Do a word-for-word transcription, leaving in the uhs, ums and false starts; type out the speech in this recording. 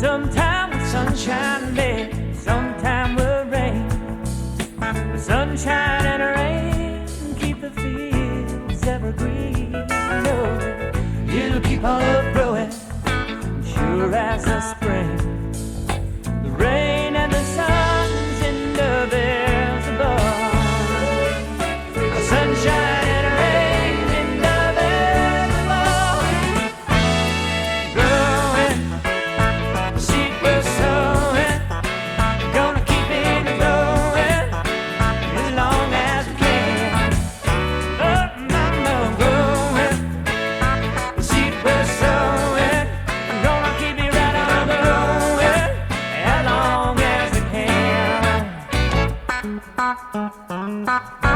Sometime with sunshine, babe, sometime with rain. The sunshine and rain keep the fields evergreen. No, it'll keep on growing, sure as the spring. The rain and the sun's in the bells above. The sunshine and rain in the bells above. Growing, seed we're sowing, gonna keep it growing as long as we can. Oh, mama, growing, seed we're sowing, gonna keep it right on growing as long as we can.